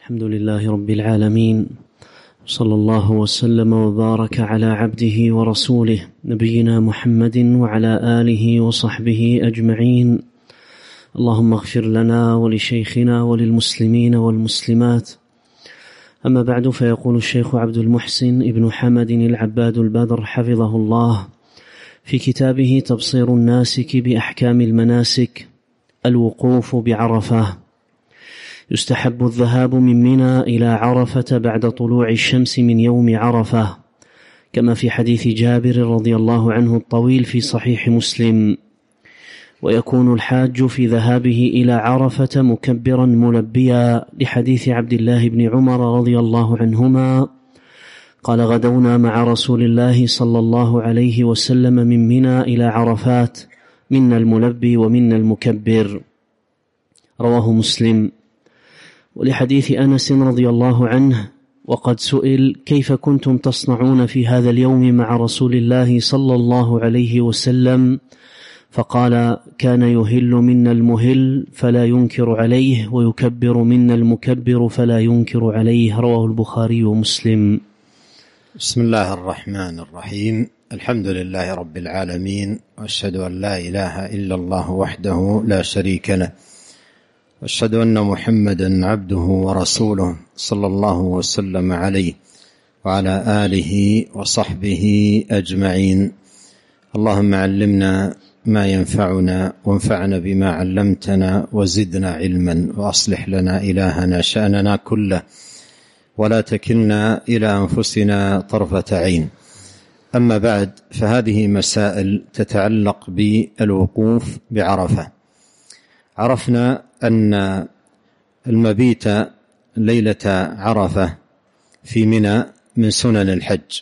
الحمد لله رب العالمين، صلى الله وسلم وبارك على عبده ورسوله نبينا محمد وعلى آله وصحبه أجمعين. اللهم اغفر لنا ولشيخنا وللمسلمين والمسلمات. أما بعد، فيقول الشيخ عبد المحسن ابن حمد العباد البدر حفظه الله في كتابه تبصير الناسك بأحكام المناسك: الوقوف بعرفة. يستحب الذهاب من منى إلى عرفة بعد طلوع الشمس من يوم عرفة، كما في حديث جابر رضي الله عنه الطويل في صحيح مسلم. ويكون الحاج في ذهابه إلى عرفة مكبرا ملبيا، لحديث عبد الله بن عمر رضي الله عنهما قال: غدونا مع رسول الله صلى الله عليه وسلم من منى إلى عرفات، منا الملبي ومنا المكبر. رواه مسلم. ولحديث أنس رضي الله عنه: وقد سئل كيف كنتم تصنعون في هذا اليوم مع رسول الله صلى الله عليه وسلم، فقال: كان يهل منا المهل فلا ينكر عليه، ويكبر منا المكبر فلا ينكر عليه. رواه البخاري ومسلم. بسم الله الرحمن الرحيم. الحمد لله رب العالمين، وأشهد أن لا إله إلا الله وحده لا شريك له، وأشهد أن محمدا عبده ورسوله صلى الله وسلم عليه وعلى آله وصحبه أجمعين. اللهم علمنا ما ينفعنا، وانفعنا بما علمتنا، وزدنا علما، وأصلح لنا إلهنا شأننا كله، ولا تكلنا إلى أنفسنا طرفة عين. أما بعد، فهذه مسائل تتعلق بالوقوف بعرفة. عرفنا أن المبيت ليلة عرفة في منى من سنن الحج،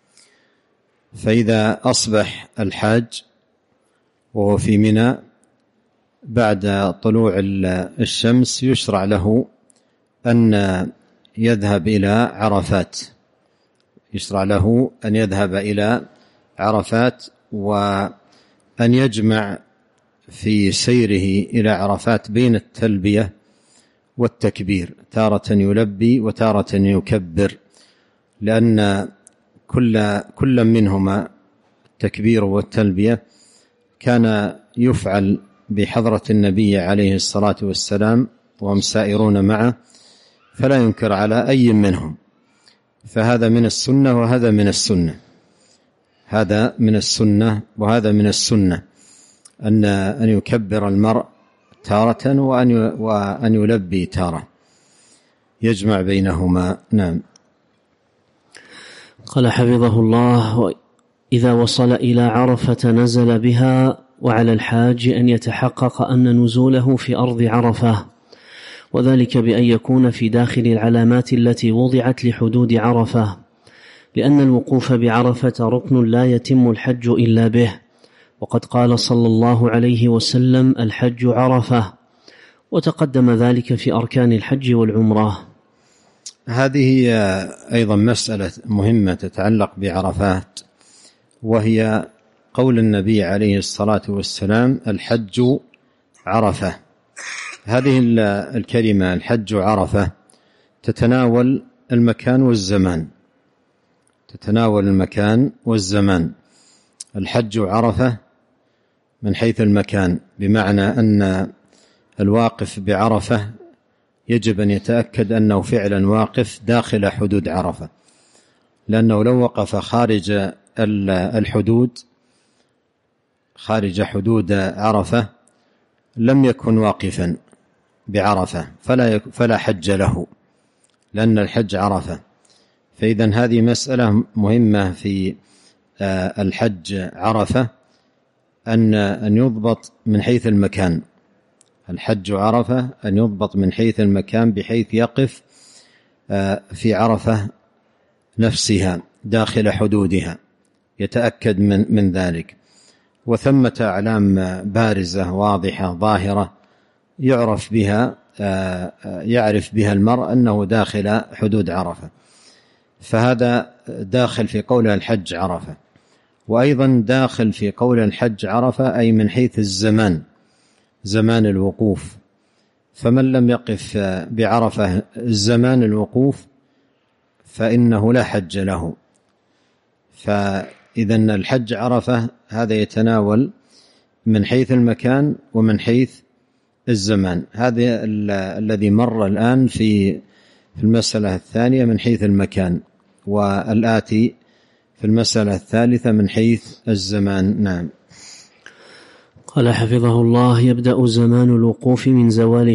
فإذا أصبح الحاج وهو في منى بعد طلوع الشمس يشرع له أن يذهب إلى عرفات، يشرع له أن يذهب إلى عرفات، وأن يجمع في سيره إلى عرفات بين التلبية والتكبير، تارة يلبي وتارة يكبر، لأن كل منهما التكبير والتلبية كان يفعل بحضرة النبي عليه الصلاة والسلام وهم سائرون معه، فلا ينكر على أي منهم. فهذا من السنة وهذا من السنة، هذا من السنة وهذا من السنة، أن يكبر المرء تارة وأن يلبي تارة، يجمع بينهما. نعم. قال حفظه الله: إذا وصل إلى عرفة نزل بها، وعلى الحاج أن يتحقق أن نزوله في أرض عرفة، وذلك بأن يكون في داخل العلامات التي وضعت لحدود عرفة، لأن الوقوف بعرفة ركن لا يتم الحج إلا به، وقد قال صلى الله عليه وسلم: الحج عرفة، وتقدم ذلك في أركان الحج والعمرة. هذه أيضا مسألة مهمة تتعلق بعرفات، وهي قول النبي عليه الصلاة والسلام: الحج عرفة. هذه الكلمة الحج عرفة تتناول المكان والزمان، تتناول المكان والزمان. الحج عرفة من حيث المكان، بمعنى أن الواقف بعرفة يجب أن يتأكد أنه فعلا واقف داخل حدود عرفة، لأنه لو وقف خارج الحدود، خارج حدود عرفة، لم يكن واقفا بعرفة، فلا حج له، لأن الحج عرفة. فإذن هذه مسألة مهمة في الحج عرفة، أن يضبط من حيث المكان. الحج عرفة أن يضبط من حيث المكان، بحيث يقف في عرفة نفسها داخل حدودها، يتأكد من ذلك. وثمة أعلام بارزة واضحة ظاهرة يعرف بها المرء أنه داخل حدود عرفة، فهذا داخل في قول الحج عرفة. وأيضا داخل في قول الحج عرفة أي من حيث الزمان، زمان الوقوف، فمن لم يقف بعرفة الزمان الوقوف فإنه لا حج له. فإذا الحج عرفة هذا يتناول من حيث المكان ومن حيث الزمان. هذا الذي مر الآن في المسألة الثانية من حيث المكان، والآتي في المسألة الثالثة من حيث الزمان. نعم. قال حفظه الله: يبدأ زمان الوقوف من زوال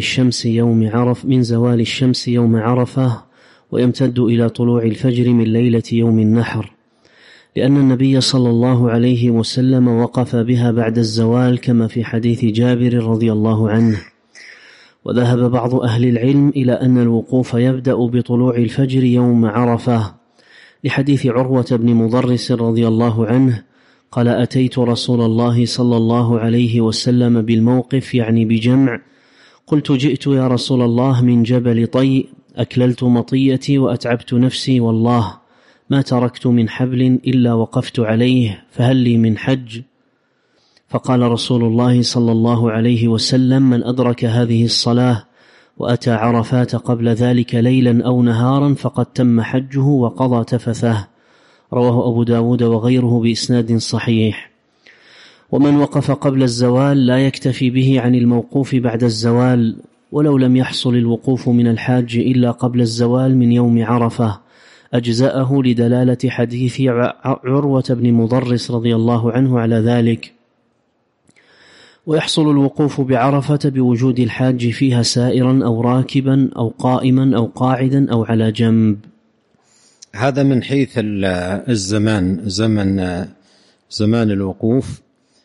الشمس يوم عرفة ويمتد إلى طلوع الفجر من ليلة يوم النحر، لأن النبي صلى الله عليه وسلم وقف بها بعد الزوال كما في حديث جابر رضي الله عنه. وذهب بعض أهل العلم إلى أن الوقوف يبدأ بطلوع الفجر يوم عرفة، لحديث عروة بن مضرس رضي الله عنه قال: أتيت رسول الله صلى الله عليه وسلم بالموقف، يعني بجمع، قلت: جئت يا رسول الله من جبل طي، أكللت مطيتي وأتعبت نفسي، والله ما تركت من حبل إلا وقفت عليه، فهل لي من حج؟ فقال رسول الله صلى الله عليه وسلم: من أدرك هذه الصلاة وأتى عرفات قبل ذلك ليلا أو نهارا فقد تم حجه وقضى تفثه. رواه أبو داود وغيره بإسناد صحيح. ومن وقف قبل الزوال لا يكتفي به عن الموقوف بعد الزوال، ولو لم يحصل الوقوف من الحاج إلا قبل الزوال من يوم عرفة أجزأه، لدلالة حديث عروة بن مضرس رضي الله عنه على ذلك. ويحصل الوقوف بعرفة بوجود الحاج فيها سائرا أو راكبا أو قائما أو قاعدا أو على جنب. هذا من حيث الزمان، زمان الوقوف،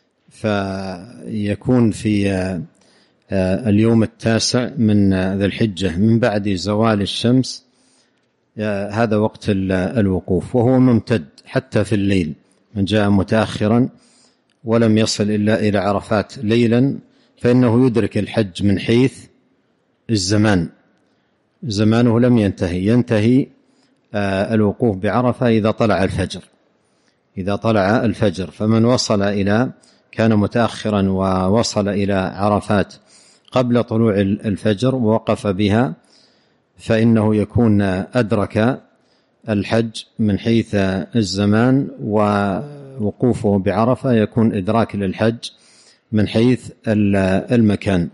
فيكون في اليوم 9 من ذي الحجة من بعد زوال الشمس، هذا وقت الوقوف، وهو ممتد حتى في الليل. من جاء متأخرا ولم يصل إلا إلى عرفات ليلا فإنه يدرك الحج من حيث الزمان، زمانه لم ينتهي الوقوف بعرفة إذا طلع الفجر. فمن كان متأخرا ووصل إلى عرفات قبل طلوع الفجر ووقف بها فإنه يكون أدرك الحج من حيث الزمان، ووقوفه بعرفة يكون إدراك للحج من حيث المكان.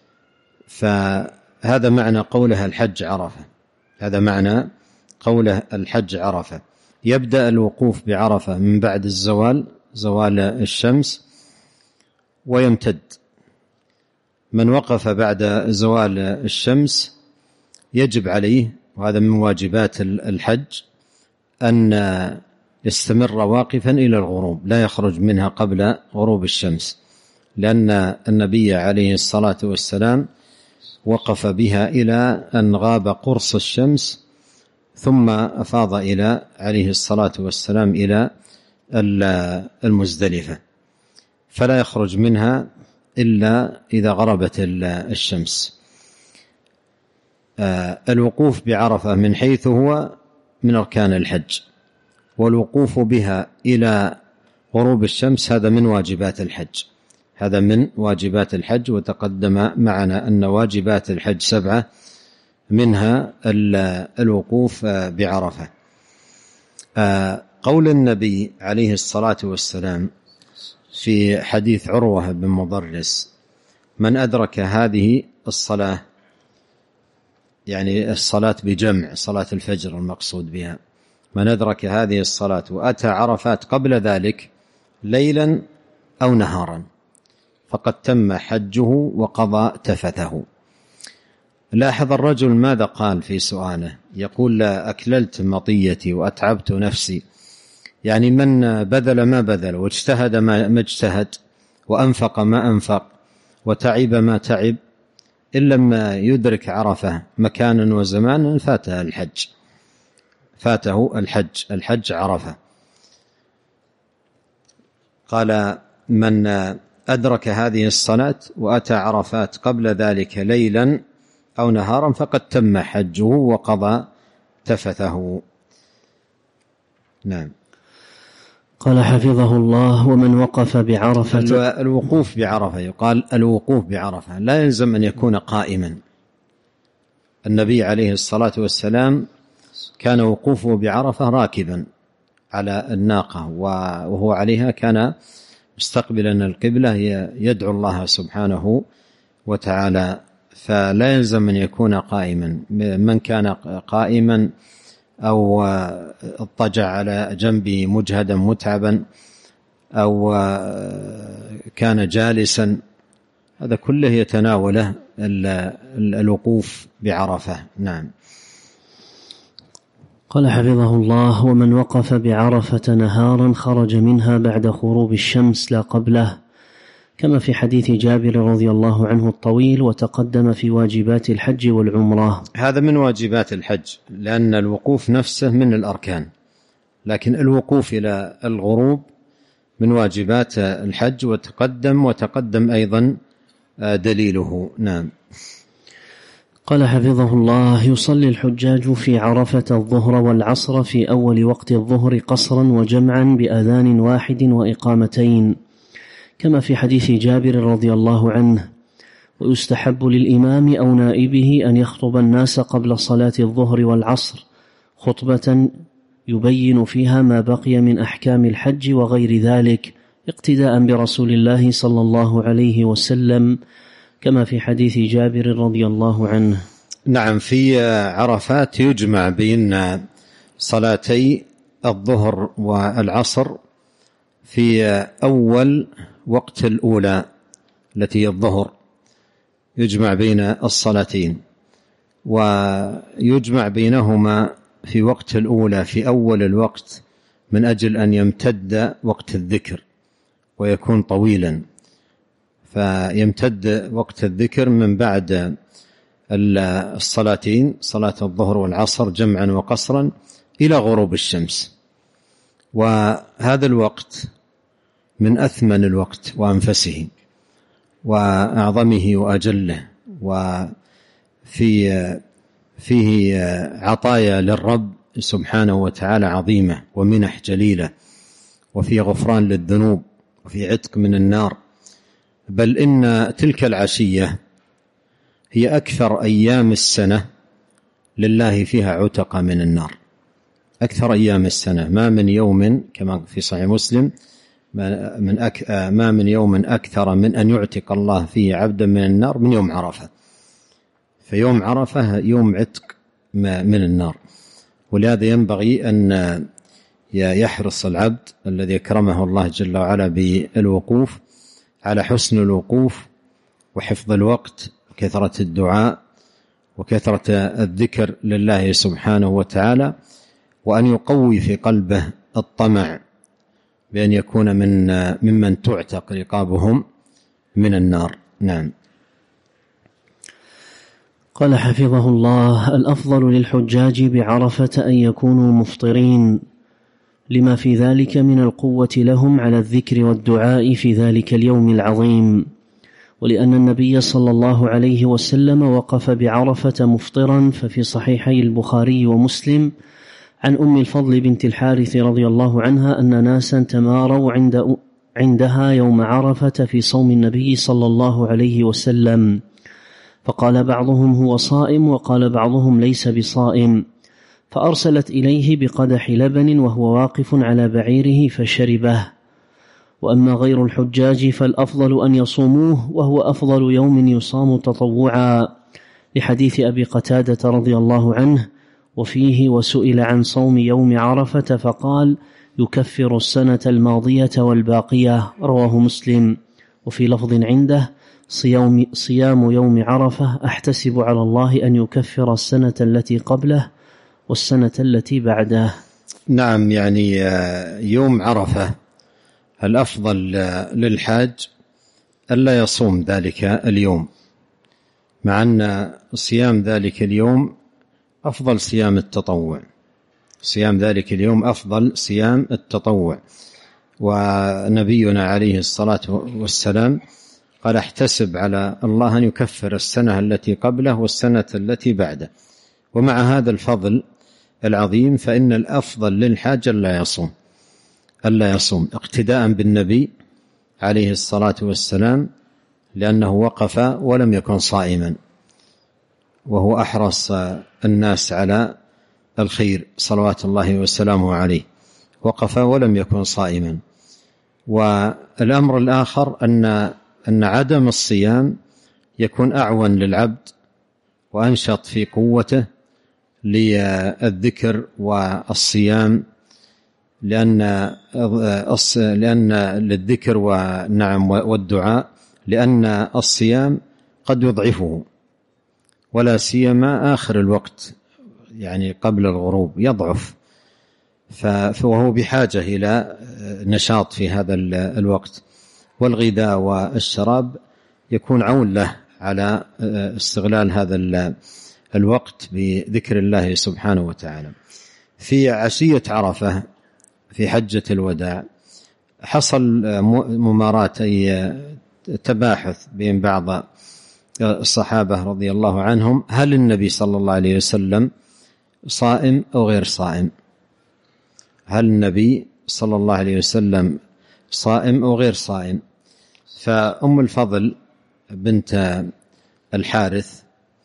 فهذا معنى قوله الحج عرفة، هذا معنى قوله الحج عرفة. يبدأ الوقوف بعرفة من بعد زوال الشمس ويمتد. من وقف بعد زوال الشمس يجب عليه، وهذا من واجبات الحج، أن يستمر واقفا إلى الغروب، لا يخرج منها قبل غروب الشمس، لأن النبي عليه الصلاة والسلام وقف بها إلى أن غاب قرص الشمس ثم أفاض عليه الصلاة والسلام إلى المزدلفة، فلا يخرج منها إلا إذا غربت الشمس. الوقوف بعرفة من حيث هو من أركان الحج، والوقوف بها إلى غروب الشمس هذا من واجبات الحج، وتقدم معنا أن واجبات الحج 7 منها الوقوف بعرفة. قول النبي عليه الصلاة والسلام في حديث عروة بن مضرس: من أدرك هذه الصلاة، يعني الصلاة بجمع صلاة الفجر المقصود بها، من أدرك هذه الصلاة وأتى عرفات قبل ذلك ليلا أو نهارا فقد تم حجه وقضى تفثه. لاحظ الرجل ماذا قال في سؤاله، يقول: لا أكللت مطيتي وأتعبت نفسي، يعني من بذل ما بذل، واجتهد ما اجتهد، وأنفق ما أنفق، وتعب ما تعب، إن لم يدرك عرفة مكانا وزمانا فاته الحج عرفة. قال: من أدرك هذه الصلاة وأتى عرفات قبل ذلك ليلا أو نهارا فقد تم حجه وقضى تفثه. نعم. قال حفظه الله: ومن وقف بعرفة. الوقوف بعرفة، يقال الوقوف بعرفة لا يلزم أن يكون قائما، النبي عليه الصلاة والسلام كان وقوفه بعرفة راكبا على الناقة، وهو عليها كان مستقبلا القبلة يدعو الله سبحانه وتعالى، فلا يلزم أن يكون قائما. من كان قائما أو اضطجع على جنبه مجهدا متعبا أو كان جالسا، هذا كله يتناوله الوقوف بعرفة. نعم. قال حفظه الله: ومن وقف بعرفة نهارا خرج منها بعد غروب الشمس لا قبله، كما في حديث جابر رضي الله عنه الطويل وتقدم في واجبات الحج والعمرة. هذا من واجبات الحج، لأن الوقوف نفسه من الأركان، لكن الوقوف إلى الغروب من واجبات الحج، وتقدم أيضا دليله. نعم. قال حفظه الله: يصلي الحجاج في عرفة الظهر والعصر في أول وقت الظهر قصرا وجمعا بأذان واحد وإقامتين، كما في حديث جابر رضي الله عنه. ويستحب للإمام أو نائبه أن يخطب الناس قبل صلاة الظهر والعصر خطبة يبين فيها ما بقي من أحكام الحج وغير ذلك، اقتداء برسول الله صلى الله عليه وسلم، كما في حديث جابر رضي الله عنه. نعم. في عرفات يجمع بين صلاتي الظهر والعصر في أول وقت الأولى التي هي الظهر، يجمع بين الصلاتين، ويجمع بينهما في وقت الأولى في أول الوقت من أجل أن يمتد وقت الذكر ويكون طويلا، فيمتد وقت الذكر من بعد الصلاتين، صلاة الظهر والعصر جمعا وقصرا، إلى غروب الشمس. وهذا الوقت من أثمن الوقت وأنفسه وأعظمه وأجله، فيه عطايا للرب سبحانه وتعالى عظيمة ومنح جليلة، وفي غفران للذنوب، وفي عتق من النار. بل إن تلك العشية هي أكثر أيام السنة لله فيها عتق من النار، أكثر أيام السنة. ما من يوم كما في صحيح مسلم ما من يوم أكثر من أن يعتق الله فيه عبدا من النار من يوم عرفة. فيوم عرفة يوم عتق من النار، ولهذا ينبغي أن يحرص العبد الذي أكرمه الله جل وعلا بالوقوف على حسن الوقوف وحفظ الوقت وكثرة الدعاء وكثرة الذكر لله سبحانه وتعالى، وأن يقوي في قلبه الطمع بأن يكون ممن تعتق رقابهم من النار. نعم. قال حفظه الله: الأفضل للحجاج بعرفة أن يكونوا مفطرين، لما في ذلك من القوة لهم على الذكر والدعاء في ذلك اليوم العظيم، ولأن النبي صلى الله عليه وسلم وقف بعرفة مفطرا، ففي صحيحي البخاري ومسلم عن أم الفضل بنت الحارث رضي الله عنها أن ناسا تماروا عندها يوم عرفة في صوم النبي صلى الله عليه وسلم، فقال بعضهم هو صائم، وقال بعضهم ليس بصائم، فأرسلت إليه بقدح لبن وهو واقف على بعيره فشربه. وأما غير الحجاج فالأفضل أن يصوموه، وهو أفضل يوم يصام تطوعا، لحديث أبي قتادة رضي الله عنه وفيه: وسئل عن صوم يوم عرفة فقال: يكفر السنة الماضية والباقية، رواه مسلم. وفي لفظ عنده: صيام يوم عرفة أحتسب على الله أن يكفر السنة التي قبله والسنة التي بعده. نعم. يعني يوم عرفة الأفضل للحاج ألا يصوم ذلك اليوم، مع أن صيام ذلك اليوم أفضل صيام التطوع، صيام ذلك اليوم أفضل صيام التطوع. ونبينا عليه الصلاة والسلام قال: احتسب على الله أن يكفر السنة التي قبله والسنة التي بعده. ومع هذا الفضل العظيم فإن الأفضل للحاج ألا يصوم اقتداء بالنبي عليه الصلاة والسلام، لأنه وقف ولم يكن صائما. وهو أحرص الناس على الخير صلوات الله وسلامه عليه، وقف ولم يكن صائما. والأمر الآخر أن عدم الصيام يكون أعون للعبد وأنشط في قوته للذكر والصيام، لأن للذكر والدعاء، لأن الصيام قد يضعفه، ولا سيما آخر الوقت يعني قبل الغروب يضعف، فهو بحاجة إلى نشاط في هذا الوقت. والغذاء والشراب يكون عون له على استغلال هذا الوقت بذكر الله سبحانه وتعالى. في عشية عرفة في حجة الوداع حصل مماراة، أي تباحث بين بعض الصحابة رضي الله عنهم، هل النبي صلى الله عليه وسلم صائم أو غير صائم؟ هل النبي صلى الله عليه وسلم صائم أو غير صائم؟ فأم الفضل بنت الحارث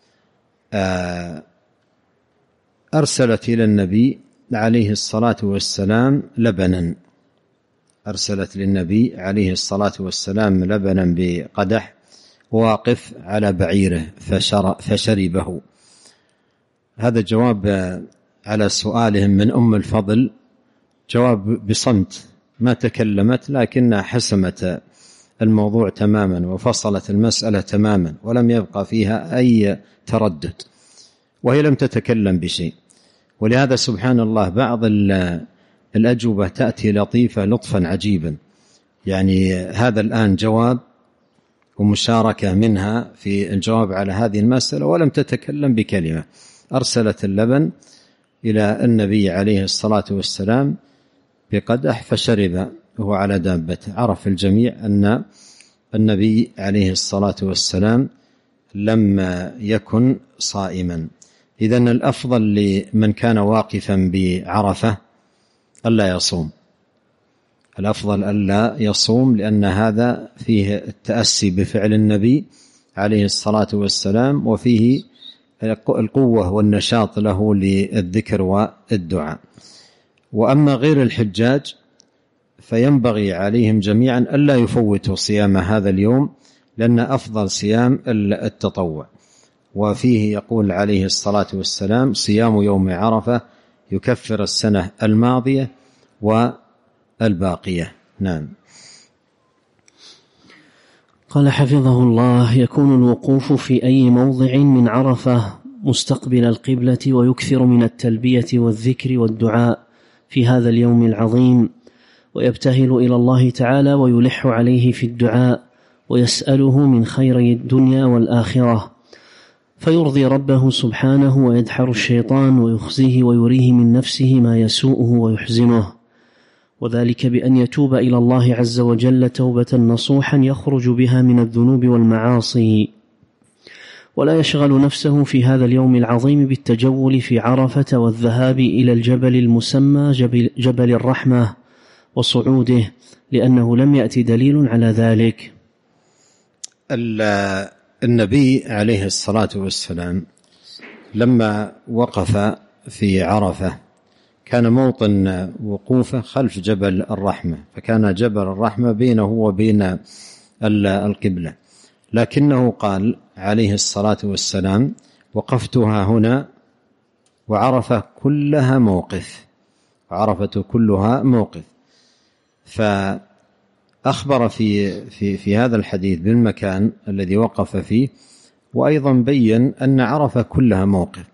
أرسلت إلى النبي عليه الصلاة والسلام لبنا، أرسلت للنبي عليه الصلاة والسلام لبنا بقدح واقف على بعيره فشربه. هذا جواب على سؤالهم من أم الفضل، جواب بصمت، ما تكلمت، لكنها حسمت الموضوع تماما وفصلت المسألة تماما ولم يبقى فيها أي تردد، وهي لم تتكلم بشيء. ولهذا سبحان الله بعض الأجوبة تأتي لطيفة لطفا عجيبا. يعني هذا الآن جواب ومشاركة منها في الجواب على هذه المسألة ولم تتكلم بكلمة، أرسلت اللبن إلى النبي عليه الصلاة والسلام بقدح فشرب وهو على دابته. عرف الجميع أن النبي عليه الصلاة والسلام لم يكن صائما. إذن الأفضل لمن كان واقفا بعرفة ألا يصوم، الأفضل ألا يصوم، لأن هذا فيه التأسي بفعل النبي عليه الصلاة والسلام، وفيه القوة والنشاط له للذكر والدعاء. وأما غير الحجاج فينبغي عليهم جميعا ألا يفوتوا صيام هذا اليوم، لأن أفضل صيام التطوع. وفيه يقول عليه الصلاة والسلام: صيام يوم عرفة يكفر السنة الماضية والباقية. نعم. قال حفظه الله: يكون الوقوف في أي موضع من عرفة مستقبل القبلة، ويكثر من التلبية والذكر والدعاء في هذا اليوم العظيم، ويبتهل إلى الله تعالى ويلح عليه في الدعاء، ويسأله من خير الدنيا والآخرة، فيرضي ربه سبحانه ويدحر الشيطان ويخزيه ويريه من نفسه ما يسوءه ويحزنه، وذلك بأن يتوب إلى الله عز وجل توبة نصوحا يخرج بها من الذنوب والمعاصي، ولا يشغل نفسه في هذا اليوم العظيم بالتجول في عرفة والذهاب إلى الجبل المسمى جبل الرحمة وصعوده، لأنه لم يأتي دليل على ذلك. النبي عليه الصلاة والسلام لما وقف في عرفة كان موطن وقوفه خلف جبل الرحمة، فكان جبل الرحمة بينه وبين القبلة، لكنه قال عليه الصلاة والسلام: وقفتها هنا وعرفة كلها موقف، وعرفة كلها موقف. فأخبر في هذا الحديث بالمكان الذي وقف فيه، وأيضا بين أن عرفة كلها موقف.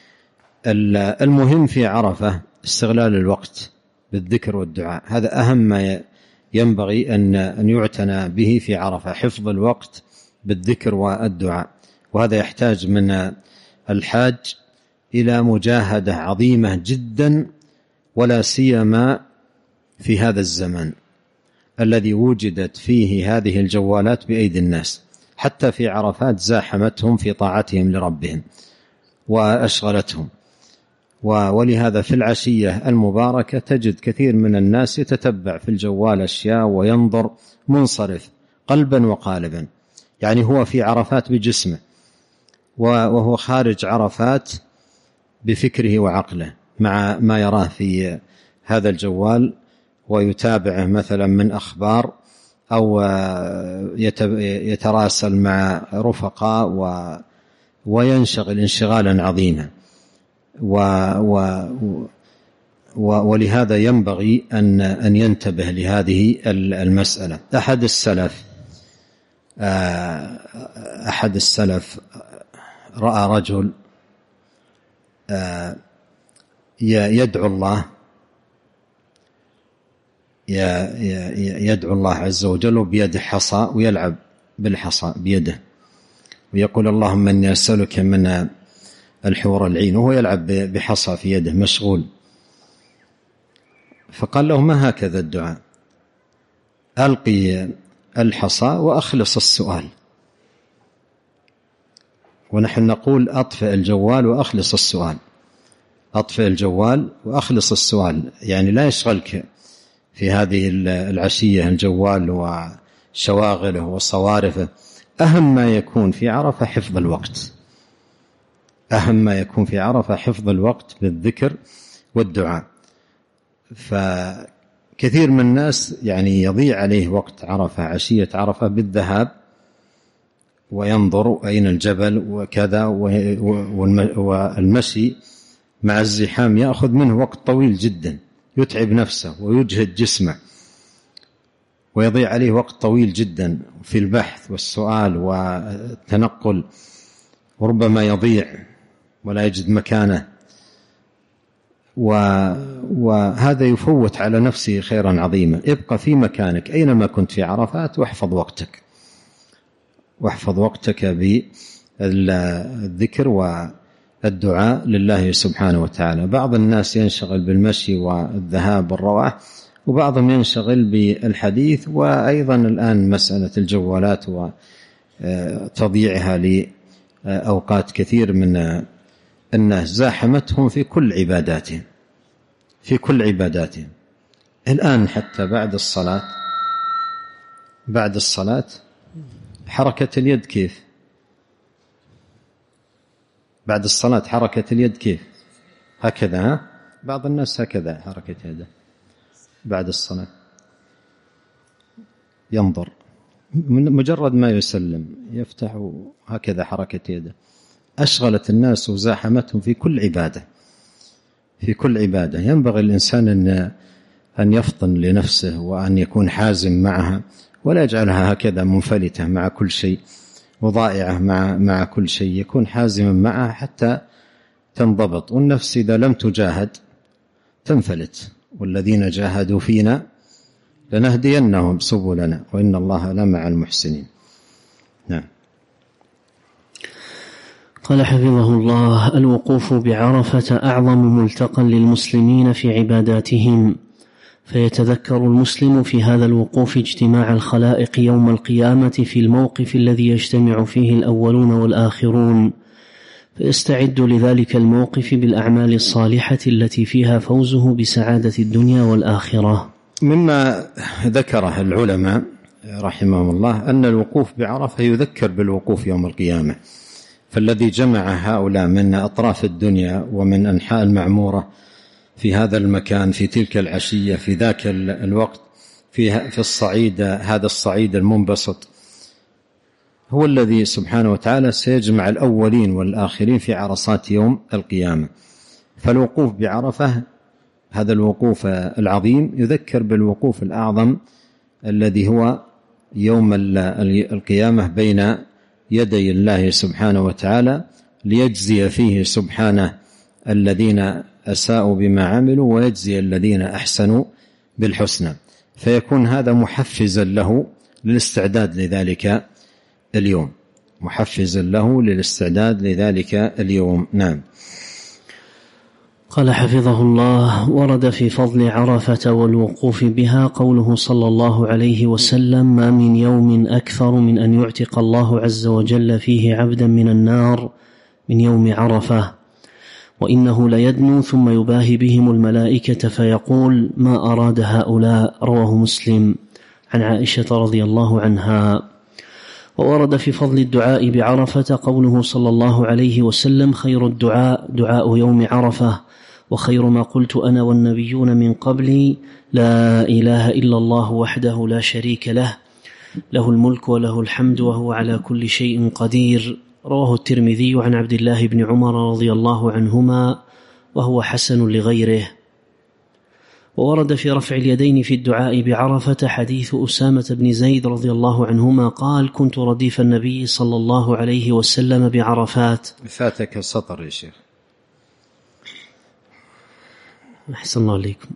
المهم في عرفة استغلال الوقت بالذكر والدعاء، هذا أهم ما ينبغي أن يعتنى به في عرفة، حفظ الوقت بالذكر والدعاء. وهذا يحتاج من الحاج إلى مجاهدة عظيمة جدا، ولا سيما في هذا الزمن الذي وجدت فيه هذه الجوالات بأيدي الناس. حتى في عرفات زاحمتهم في طاعتهم لربهم وأشغلتهم، ولهذا في العشية المباركة تجد كثير من الناس يتتبع في الجوال أشياء وينظر منصرف قلبا وقالبا، يعني هو في عرفات بجسمه، وهو خارج عرفات بفكره وعقله مع ما يراه في هذا الجوال ويتابعه مثلا من أخبار أو يتراسل مع رفقاء وينشغل انشغالا عظيما. ولهذا ينبغي أن ينتبه لهذه المسألة. أحد السلف رأى رجل يدعو الله عز وجل بيده حصى ويلعب بالحصى بيده ويقول اللهم إني أسألك من الحور العين، وهو يلعب بحصى في يده مشغول. فقال له ما هكذا الدعاء، ألقي الحصى وأخلص السؤال. ونحن نقول أطفئ الجوال وأخلص السؤال، أطفئ الجوال وأخلص السؤال، يعني لا يشغلك في هذه العشية الجوال وشواغله وصوارفه. أهم ما يكون في عرفة حفظ الوقت، أهم ما يكون في عرفة حفظ الوقت بالذكر والدعاء. فكثير من الناس يعني يضيع عليه وقت عرفة، عشية عرفة، بالذهاب وينظر أين الجبل وكذا، والمشي مع الزحام يأخذ منه وقت طويل جدا، يتعب نفسه ويجهد جسمه ويضيع عليه وقت طويل جدا في البحث والسؤال والتنقل، وربما يضيع ولا يجد مكانه، وهذا يفوت على نفسه خيرا عظيما. ابقى في مكانك أينما كنت في عرفات واحفظ وقتك بالذكر والدعاء لله سبحانه وتعالى. بعض الناس ينشغل بالمشي والذهاب والروح، وبعضهم ينشغل بالحديث، وأيضا الآن مسألة الجوالات وتضييعها لأوقات كثير من الناس زاحمتهم في كل عباداتهم. الآن حتى بعد الصلاة حركة اليد كيف؟ بعد الصلاة حركة اليد كيف؟ هكذا، بعض الناس هكذا حركة يده بعد الصلاة، ينظر مجرد ما يسلم يفتح هكذا حركة يده. أشغلت الناس وزاحمتهم في كل عبادة. ينبغي الإنسان أن يفطن لنفسه وأن يكون حازم معها، ولا يجعلها هكذا منفلتة مع كل شيء وضائعة مع كل شيء، يكون حازما معها حتى تنضبط. والنفس إذا لم تجاهد تنفلت، والذين جاهدوا فينا لنهدينهم سبلنا وإن الله لمع المحسنين. نعم. قال حفظه الله: الوقوف بعرفة أعظم ملتقى للمسلمين في عباداتهم، فيتذكر المسلم في هذا الوقوف اجتماع الخلائق يوم القيامة في الموقف الذي يجتمع فيه الأولون والآخرون، فيستعد لذلك الموقف بالأعمال الصالحة التي فيها فوزه بسعادة الدنيا والآخرة. مما ذكره العلماء رحمهم الله أن الوقوف بعرفة يذكر بالوقوف يوم القيامة، فالذي جمع هؤلاء من أطراف الدنيا ومن أنحاء المعمورة في هذا المكان في تلك العشية في ذاك الوقت في الصعيد، هذا الصعيد المنبسط، هو الذي سبحانه وتعالى سيجمع الأولين والآخرين في عرصات يوم القيامة. فالوقوف بعرفة هذا الوقوف العظيم يذكر بالوقوف الأعظم الذي هو يوم القيامة بين يدي الله سبحانه وتعالى، ليجزي فيه سبحانه الذين أساءوا بما عملوا ويجزي الذين أحسنوا بالحسنى. فيكون هذا محفزا له للاستعداد لذلك اليوم. نعم. قال حفظه الله: ورد في فضل عرفة والوقوف بها قوله صلى الله عليه وسلم: ما من يوم أكثر من أن يعتق الله عز وجل فيه عبدا من النار من يوم عرفة، وإنه ليدنو ثم يباهي بهم الملائكة فيقول: ما أراد هؤلاء. رواه مسلم عن عائشة رضي الله عنها. وورد في فضل الدعاء بعرفة قوله صلى الله عليه وسلم: خير الدعاء دعاء يوم عرفة، وخير ما قلت أنا والنبيون من قبلي لا إله إلا الله وحده لا شريك له، له الملك وله الحمد وهو على كل شيء قدير. رواه الترمذي عن عبد الله بن عمر رضي الله عنهما وهو حسن لغيره. وورد في رفع اليدين في الدعاء بعرفة حديث أسامة بن زيد رضي الله عنهما قال: كنت رديف النبي صلى الله عليه وسلم بعرفات. فاتك سطر يا شيخ. أحسن الله عليكم.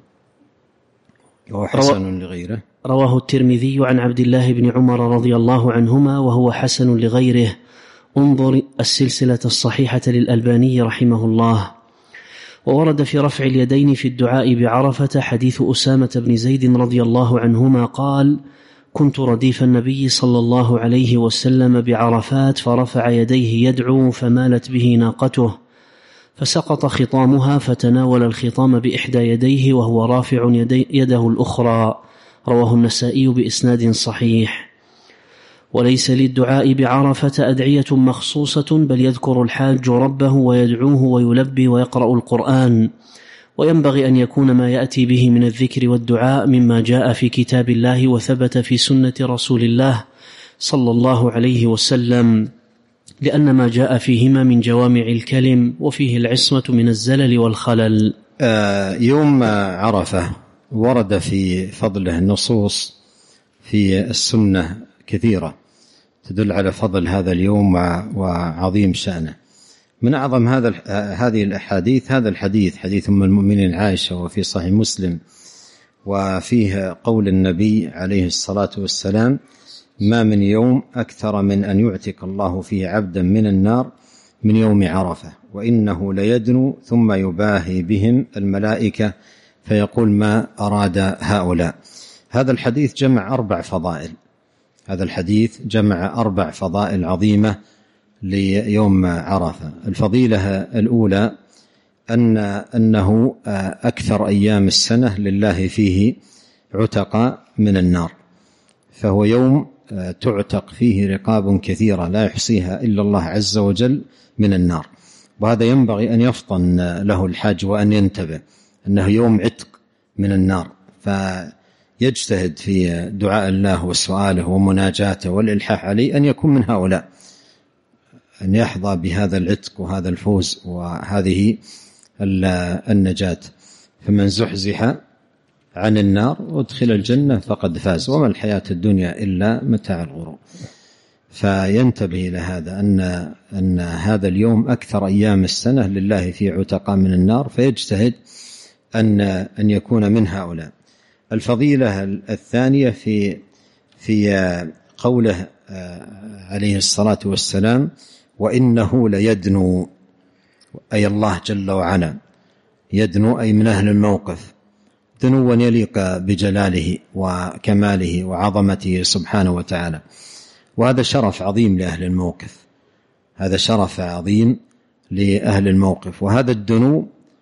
وهو حسن لغيره. رواه الترمذي عن عبد الله بن عمر رضي الله عنهما وهو حسن لغيره. انظر السلسلة الصحيحة للألباني رحمه الله. وورد في رفع اليدين في الدعاء بعرفة حديث أسامة بن زيد رضي الله عنهما قال: كنت رديف النبي صلى الله عليه وسلم بعرفات فرفع يديه يدعو فمالت به ناقته فسقط خطامها فتناول الخطام بإحدى يديه وهو رافع يده الأخرى. رواه النسائي بإسناد صحيح. وليس للدعاء بعرفة أدعية مخصوصة، بل يذكر الحاج ربه ويدعوه ويلبي ويقرأ القرآن، وينبغي أن يكون ما يأتي به من الذكر والدعاء مما جاء في كتاب الله وثبت في سنة رسول الله صلى الله عليه وسلم، لأن ما جاء فيهما من جوامع الكلم وفيه العصمة من الزلل والخلل. يوم عرفة ورد في فضله النصوص في السنة كثيرة تدل على فضل هذا اليوم وعظيم شأنه. من أعظم هذه الأحاديث هذا الحديث، حديث أم المؤمنين عائشة، وفي صحيح مسلم، وفيه قول النبي عليه الصلاة والسلام: ما من يوم أكثر من أن يعتق الله فيه عبدا من النار من يوم عرفة، وإنه ليدنو ثم يباهي بهم الملائكة فيقول: ما أراد هؤلاء. هذا الحديث جمع 4 فضائل. هذا الحديث جمع 4 فضائل عظيمة ليوم عرفة. الفضيلة الأولى أنه أكثر أيام السنة لله فيه عتق من النار، فهو يوم تعتق فيه رقاب كثيرة لا يحصيها إلا الله عز وجل من النار، وهذا ينبغي أن يفطن له الحاج وأن ينتبه أنه يوم عتق من النار، فيجتهد في دعاء الله وسؤاله ومناجاته والإلحاح عليه أن يكون من هؤلاء، أن يحظى بهذا العتق وهذا الفوز وهذه النجاة. فمن زحزح عن النار وادخل الجنة فقد فاز، وما الحياة الدنيا إلا متاع الغرور. فينتبه إلى هذا أن هذا اليوم أكثر أيام السنة لله في عتق من النار، فيجتهد أن يكون من هؤلاء. الفضيلة الثانية في قوله عليه الصلاة والسلام: وإنه ليدنو، أي الله جل وعلا، يدنو أي من أهل الموقف، دنوا يليق بجلاله وكماله وعظمته سبحانه وتعالى. وهذا شرف عظيم لأهل الموقف، هذا شرف عظيم لأهل الموقف. وهذا الدنو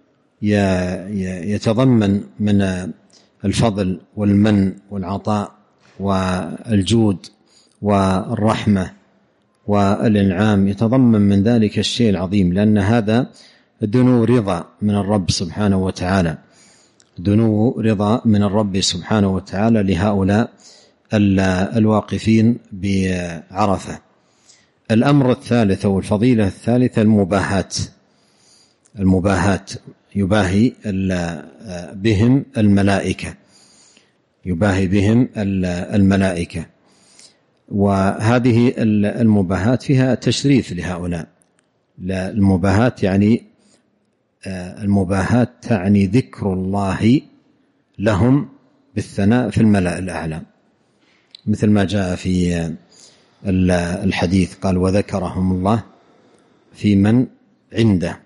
يتضمن من الفضل والمن والعطاء والجود والرحمة والإنعام، يتضمن من ذلك الشيء العظيم، لأن هذا دنو رضا من الرب سبحانه وتعالى، دنو رضا من الرب سبحانه وتعالى لهؤلاء الواقفين بعرفة. الأمر الثالث أو الفضيلة الثالثة المباهات، يباهي بهم الملائكة، يباهي بهم الملائكة. وهذه المباهات فيها تشريف لهؤلاء. المباهات يعني المباهات تعني ذكر الله لهم بالثناء في الملأ الأعلى، مثل ما جاء في الحديث قال: وذكرهم الله في من عنده.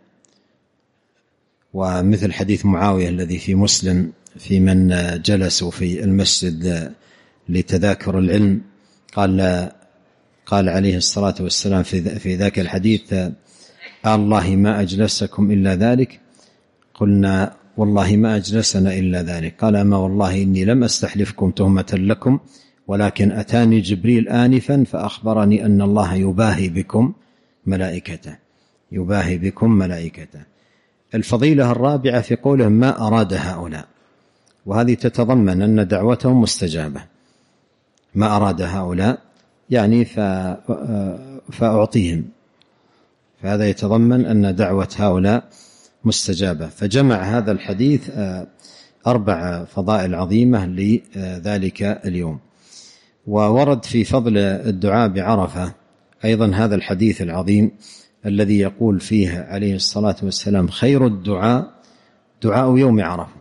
ومثل حديث معاوية الذي في مسلم في من جلسوا في المسجد لتذاكر العلم، قال عليه الصلاة والسلام في ذاك الحديث: الله ما أجلسكم إلا ذلك؟ قلنا: والله ما أجلسنا إلا ذلك. قال: أما والله إني لم أستحلفكم تهمة لكم ولكن أتاني جبريل آنفا فأخبرني أن الله يباهي بكم ملائكته، يباهي بكم ملائكته. الفضيلة الرابعة في قوله ما أراد هؤلاء، وهذه تتضمن أن دعوتهم مستجابة. ما أراد هؤلاء يعني فأعطيهم، فهذا يتضمن أن دعوة هؤلاء مستجابة. فجمع هذا الحديث 4 فضائل عظيمة لذلك اليوم. وورد في فضل الدعاء بعرفة أيضا هذا الحديث العظيم الذي يقول فيه عليه الصلاة والسلام خير الدعاء دعاء يوم عرفة.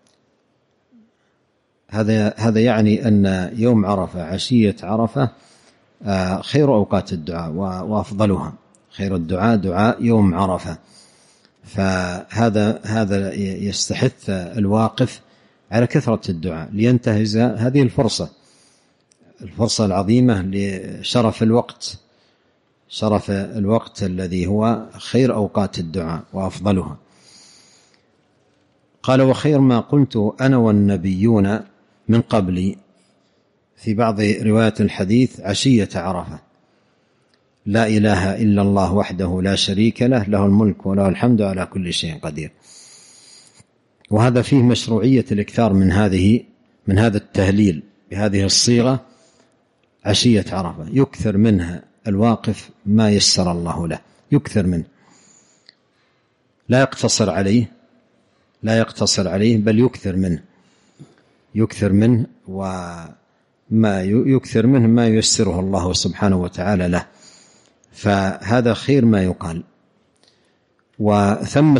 هذا يعني أن يوم عرفة عشية عرفة خير أوقات الدعاء وأفضلها. خير الدعاء دعاء يوم عرفة. فهذا يستحث الواقف على كثرة الدعاء لينتهز هذه الفرصة العظيمة لشرف الوقت، شرف الوقت الذي هو خير أوقات الدعاء وأفضلها. قال وخير ما قلت أنا والنبيون من قبلي، في بعض روايات الحديث عشية عرفة، لا إله إلا الله وحده لا شريك له، له الملك وله الحمد على كل شيء قدير. وهذا فيه مشروعية الإكثار من هذا التهليل بهذه الصيغة عشية عرفة، يكثر منها الواقف ما يسر الله له، يكثر منه، لا يقتصر عليه بل يكثر منه وما يكثر منه ما ييسره الله سبحانه وتعالى له. فهذا خير ما يقال. وثمة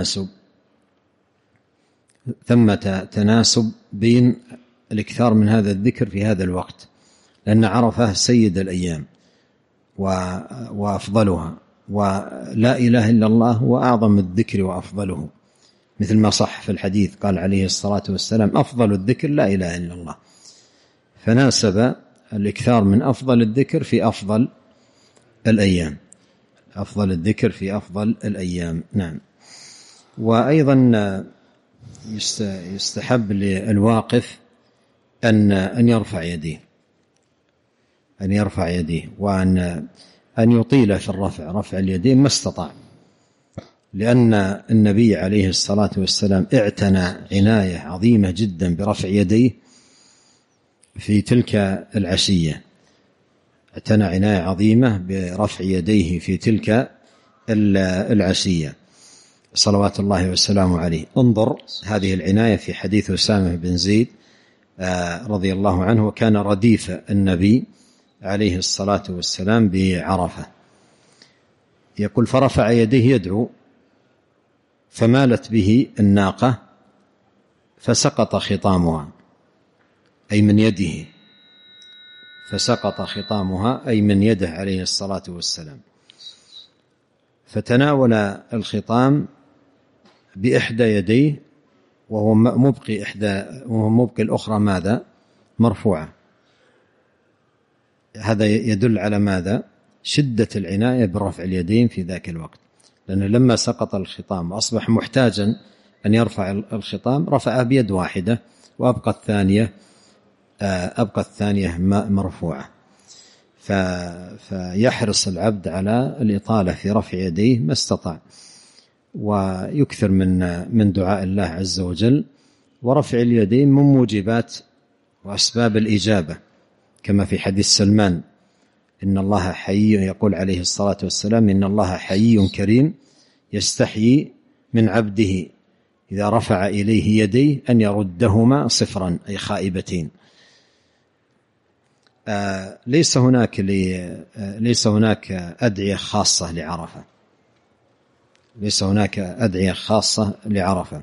تناسب بين الإكثار من هذا الذكر في هذا الوقت، لأن عرفة سيد الأيام وأفضلها، ولا إله إلا الله هو أعظم الذكر وأفضله، مثل ما صح في الحديث قال عليه الصلاة والسلام أفضل الذكر لا إله إلا الله. فناسب الإكثار من أفضل الذكر في أفضل الأيام، أفضل الذكر في أفضل الأيام. نعم. وأيضا يستحب للواقف أن يرفع يديه وأن يطيل في رفع اليدين ما استطاع، لأن النبي عليه الصلاة والسلام اعتنى عناية عظيمة جدا برفع يديه في تلك العشية، اعتنى عناية عظيمة برفع يديه في تلك العشية صلوات الله وسلامه عليه. انظر هذه العناية في حديث أسامة بن زيد رضي الله عنه، وكان رديف النبي عليه الصلاة والسلام بعرفة. يقول فرفع يديه يدعو فمالت به الناقة فسقط خطامها أي من يده، فسقط خطامها أي من يده عليه الصلاة والسلام، فتناول الخطام بإحدى يديه وهو مبقي الأخرى ماذا؟ مرفوعة. هذا يدل على ماذا؟ شدة العناية برفع اليدين في ذاك الوقت، لأنه لما سقط الخطام وأصبح محتاجا أن يرفع الخطام رفعه بيد واحدة وأبقى الثانية مرفوعة. فيحرص العبد على الإطالة في رفع يديه ما استطاع، ويكثر من دعاء الله عز وجل. ورفع اليدين من موجبات وأسباب الإجابة، كما في حديث سلمان إن الله حي، يقول عليه الصلاة والسلام إن الله حي كريم يستحيي من عبده إذا رفع إليه يديه أن يردهما صفرا أي خائبتين. ليس هناك أدعية خاصة لعرفة، ليس هناك أدعية خاصة لعرفة.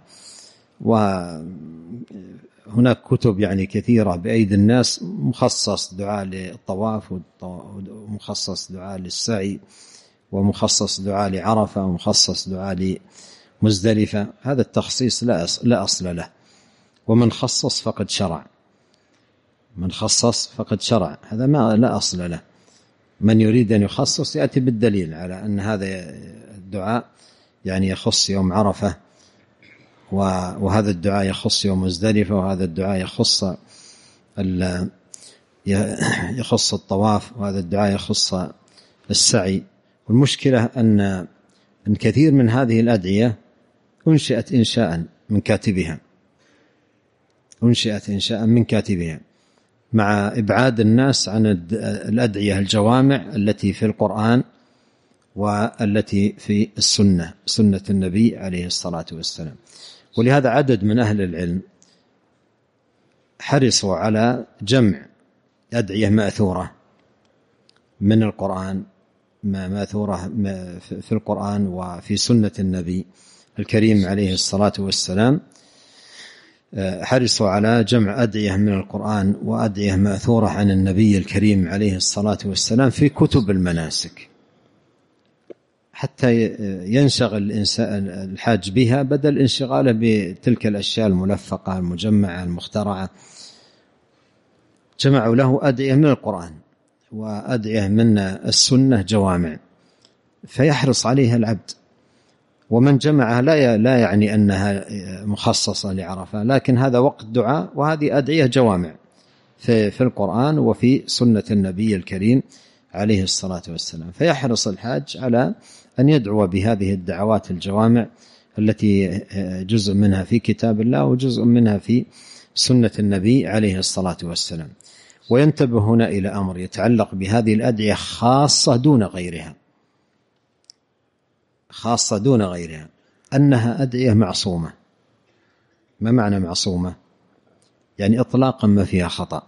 وهناك كتب يعني كثيرة بأيدي الناس مخصص دعاء للطواف ومخصص دعاء للسعي ومخصص دعاء لعرفة ومخصص دعاء لمزدلفة. هذا التخصيص لا أصل له، ومن خصص فقد شرع، من خصص فقد شرع، هذا ما لا أصل له. من يريد أن يخصص يأتي بالدليل على أن هذا الدعاء يعني يخص يوم عرفة، وهذا الدعاء يخص يوم مزدلفة، وهذا الدعاء يخص الطواف، وهذا الدعاء يخص السعي. والمشكلة أن كثير من هذه الأدعية أنشئت إنشاء من كاتبها مع إبعاد الناس عن الأدعية الجوامع التي في القرآن والتي في سنة النبي عليه الصلاة والسلام. ولهذا عدد من أهل العلم حرصوا على جمع أدعية مأثورة من القرآن، مأثورة في القرآن وفي سنة النبي الكريم عليه الصلاة والسلام. حرصوا على جمع أدعية من القرآن وأدعية مأثورة عن النبي الكريم عليه الصلاة والسلام في كتب المناسك، حتى ينشغل الإنسان الحاج بها بدل انشغاله بتلك الأشياء الملفقة المجمعة المخترعة. جمعوا له أدعية من القرآن وأدعية من السنة جوامع، فيحرص عليها العبد. ومن جمعها لا يعني أنها مخصصة لعرفة، لكن هذا وقت دعاء، وهذه أدعية جوامع في القرآن وفي سنة النبي الكريم عليه الصلاة والسلام. فيحرص الحاج على أن يدعو بهذه الدعوات الجوامع التي جزء منها في كتاب الله وجزء منها في سنة النبي عليه الصلاة والسلام. وينتبه هنا إلى أمر يتعلق بهذه الأدعية خاصة دون غيرها، أنها أدعية معصومة. ما معنى معصومة؟ يعني إطلاقا ما فيها خطأ.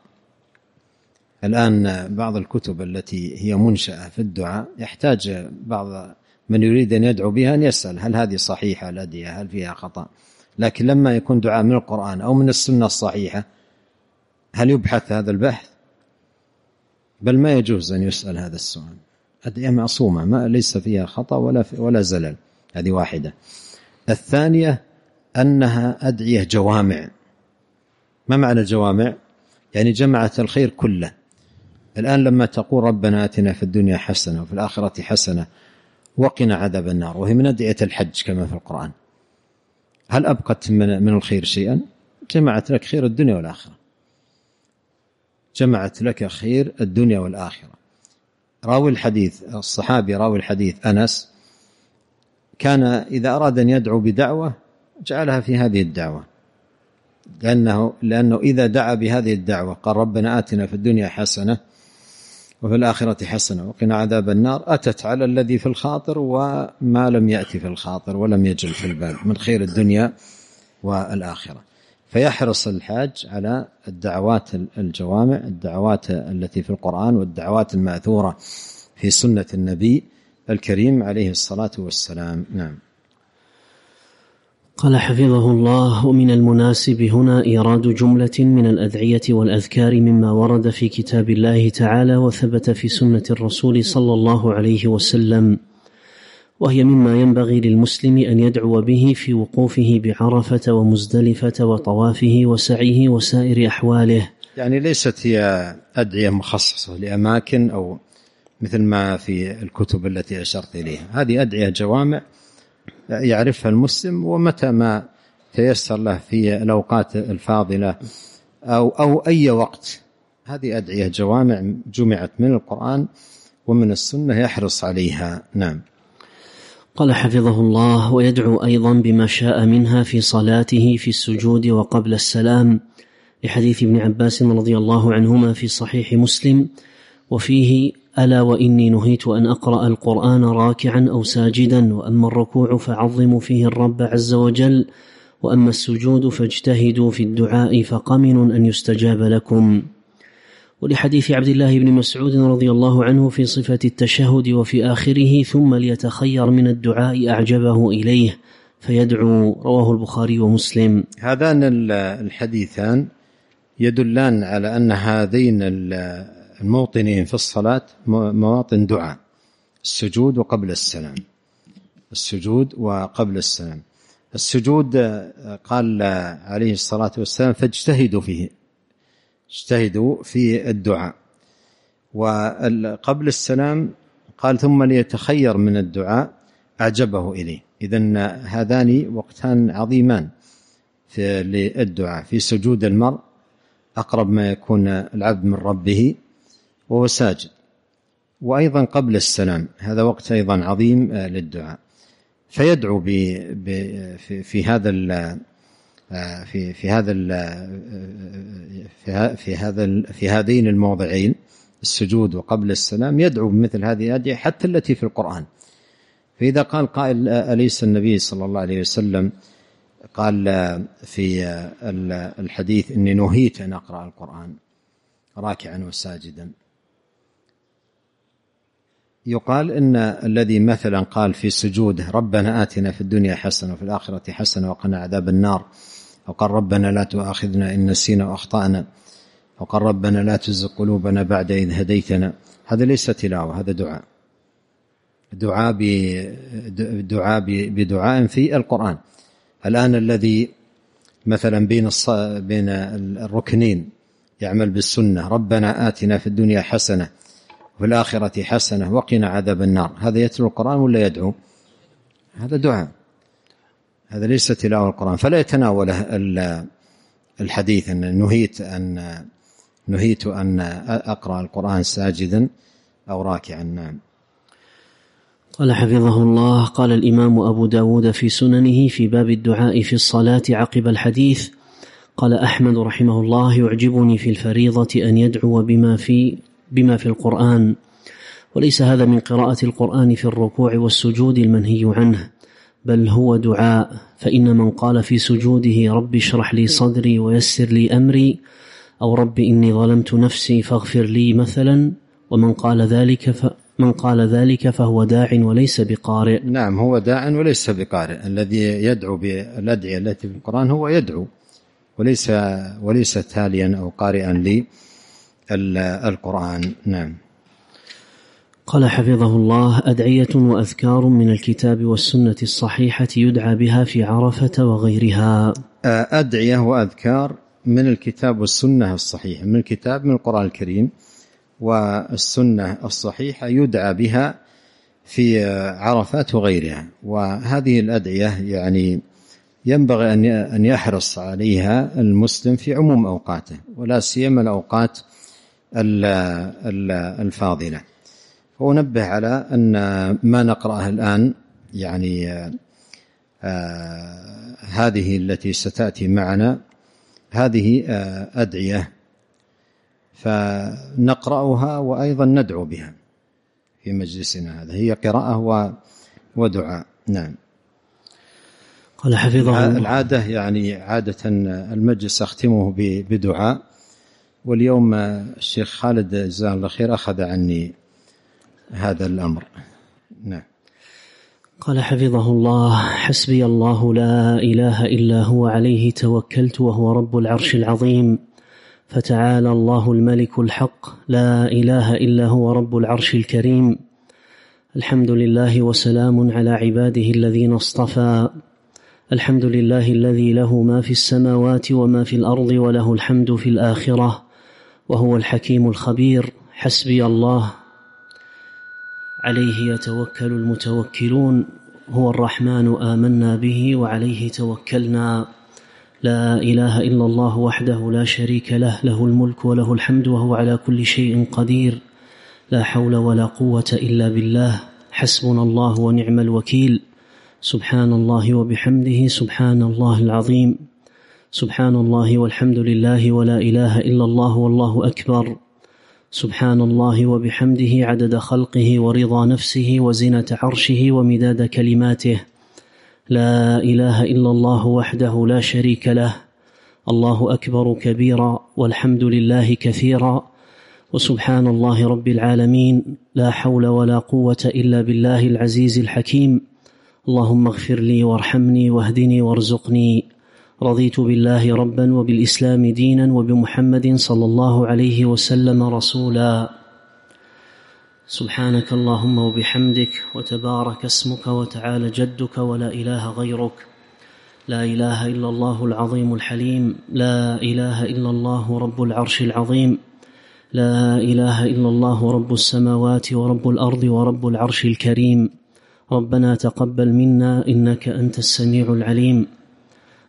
الآن بعض الكتب التي هي منشأة في الدعاء يحتاج بعض من يريد أن يدعو بها أن يسأل هل هذه صحيحة الأدعية، هل فيها خطأ؟ لكن لما يكون دعاء من القرآن أو من السنة الصحيحة هل يبحث هذا البحث؟ بل ما يجوز أن يسأل هذا السؤال. أدعية معصومة ما ليس فيها خطأ ولا زلل. هذه واحدة. الثانية أنها أدعية جوامع. ما معنى الجوامع؟ يعني جمعت الخير كله. الآن لما تقول ربنا آتنا في الدنيا حسنة وفي الآخرة حسنة وقنا عذاب النار، وهي من أدعية الحج كما في القرآن، هل أبقت من الخير شيئا؟ جمعت لك خير الدنيا والآخرة، جمعت لك خير الدنيا والآخرة. راوي الحديث الصحابي راوي الحديث أنس كان إذا أراد أن يدعو بدعوة جعلها في هذه الدعوة، لأنه إذا دعا بهذه الدعوة قال ربنا آتنا في الدنيا حسنة وفي الآخرة حسنة وقنا عذاب النار، أتت على الذي في الخاطر وما لم يأتي في الخاطر ولم يجل في البال من خير الدنيا والآخرة. فيحرص الحاج على الدعوات الجوامع، الدعوات التي في القرآن والدعوات المأثورة في سنة النبي الكريم عليه الصلاة والسلام. نعم. قال حفظه الله: ومن المناسب هنا إيراد جملة من الأدعية والأذكار مما ورد في كتاب الله تعالى وثبت في سنة الرسول صلى الله عليه وسلم، وهي مما ينبغي للمسلم أن يدعو به في وقوفه بعرفة ومزدلفة وطوافه وسعيه وسائر أحواله. يعني ليست هي أدعية مخصصة لأماكن أو مثل ما في الكتب التي أشرت إليها، هذه أدعية جوامع يعرفها المسلم، ومتى ما تيسر له في الأوقات الفاضلة أو أي وقت، هذه أدعية جوامع جمعت من القرآن ومن السنة يحرص عليها. نعم. قال حفظه الله: ويدعو أيضا بما شاء منها في صلاته في السجود وقبل السلام، لحديث ابن عباس رضي الله عنهما في صحيح مسلم، وفيه: ألا وإني نهيت أن أقرأ القرآن راكعا أو ساجدا، وأما الركوع فعظموا فيه الرب عز وجل، وأما السجود فاجتهدوا في الدعاء فقمن أن يستجاب لكم. ولحديث عبد الله بن مسعود رضي الله عنه في صفة التشهد وفي آخره: ثم ليتخير من الدعاء أعجبه إليه فيدعو، رواه البخاري ومسلم. هذان الحديثان يدلان على أن هذين الموطنين في الصلاة مواطن دعاء، السجود وقبل السلام. السجود وقبل السلام. السجود قال عليه الصلاة والسلام: فاجتهدوا فيه، اجتهدوا في الدعاء. وقبل السلام قال: ثم ليتخير من الدعاء أعجبه إليه. إذن هذان وقتان عظيمان للدعاء، في سجود المرء أقرب ما يكون العبد من ربه وهو ساجد، وأيضا قبل السلام هذا وقت أيضا عظيم للدعاء. فيدعو في هذين الموضعين، السجود وقبل السلام، يدعو بمثل هذه الأدعية حتى التي في القرآن. فإذا قال قائل: أليس النبي صلى الله عليه وسلم قال في الحديث: إني نهيت أن أقرأ القرآن راكعا وساجدا؟ يقال إن الذي مثلا قال في سجوده: ربنا آتنا في الدنيا حسنة وفي الآخرة حسنة وقنا عذاب النار، وقال: ربنا لا تؤاخذنا إن نسينا وأخطأنا، وقال: ربنا لا تزغ قلوبنا بعد إذ هديتنا، هذا ليس تلاوة، هذا بدعاء في القرآن. الآن الذي مثلا بين الركنين يعمل بالسنة: ربنا آتنا في الدنيا حسنة وفي الآخرة حسنة وقنا عذاب النار، هذا يتلو القرآن ولا يدعو؟ هذا دعاء، هذا ليس تلاوة القرآن. فلا يتناوله الحديث أن نهيت أن أقرأ القرآن ساجدا أو راكعا. نعم. قال حفظه الله: قال الإمام أبو داود في سننه في باب الدعاء في الصلاة عقب الحديث: قال أحمد رحمه الله: يعجبني في الفريضة أن يدعو بما في القرآن، وليس هذا من قراءة القرآن في الركوع والسجود المنهي عنه، بل هو دعاء. فإن من قال في سجوده: رب اشرح لي صدري ويسر لي أمري، أو رب إني ظلمت نفسي فاغفر لي مثلا، ومن قال ذلك فهو داع وليس بقارئ. نعم، هو داع وليس بقارئ. الذي يدعو بالأدعية التي في القرآن هو يدعو وليس تاليا أو قارئا للقرآن. نعم. قال حفظه الله: أدعية وأذكار من الكتاب والسنة الصحيحة يدعى بها في عرفة وغيرها. أدعية وأذكار من الكتاب والسنة الصحيحة، من الكتاب من القرآن الكريم والسنة الصحيحة يدعى بها في عرفات وغيرها. وهذه الأدعية يعني ينبغي أن يحرص عليها المسلم في عموم أوقاته، ولا سيما الأوقات الفاضلة. ونبه على أن ما نقرأه الآن يعني هذه التي ستأتي معنا هذه أدعية، فنقرأها وأيضا ندعو بها في مجلسنا هذا، هي قراءة ودعاء. نعم. قال حفظه العادة يعني عادة المجلس أختمه بدعاء، واليوم الشيخ خالد جزاه الله خير أخذ عني هذا الأمر. نعم. قال حفظه الله: حسبي الله لا إله إلا هو عليه توكلت وهو رب العرش العظيم، فتعالى الله الملك الحق، لا إله إلا هو رب العرش الكريم. الحمد لله وسلام على عباده الذين اصطفى. الحمد لله الذي له ما في السماوات وما في الأرض وله الحمد في الآخرة وهو الحكيم الخبير. حسبي الله عليه يتوكل المتوكلون، هو الرحمن آمنا به وعليه توكلنا. لا إله إلا الله وحده لا شريك له، له الملك وله الحمد وهو على كل شيء قدير. لا حول ولا قوة إلا بالله. حسبنا الله ونعم الوكيل. سبحان الله وبحمده سبحان الله العظيم. سبحان الله والحمد لله ولا إله إلا الله والله أكبر. سبحان الله وبحمده عدد خلقه ورضا نفسه وزنة عرشه ومداد كلماته. لا إله إلا الله وحده لا شريك له. الله أكبر كبيرا والحمد لله كثيرا وسبحان الله رب العالمين. لا حول ولا قوة إلا بالله العزيز الحكيم. اللهم اغفر لي وارحمني واهدني وارزقني. رضيت بالله ربا وبالإسلام دينا وبمحمد صلى الله عليه وسلم رسولا. سبحانك اللهم وبحمدك وتبارك اسمك وتعالى جدك ولا إله غيرك. لا إله إلا الله العظيم الحليم. لا إله إلا الله رب العرش العظيم. لا إله إلا الله رب السماوات ورب الأرض ورب العرش الكريم. ربنا تقبل منا إنك أنت السميع العليم.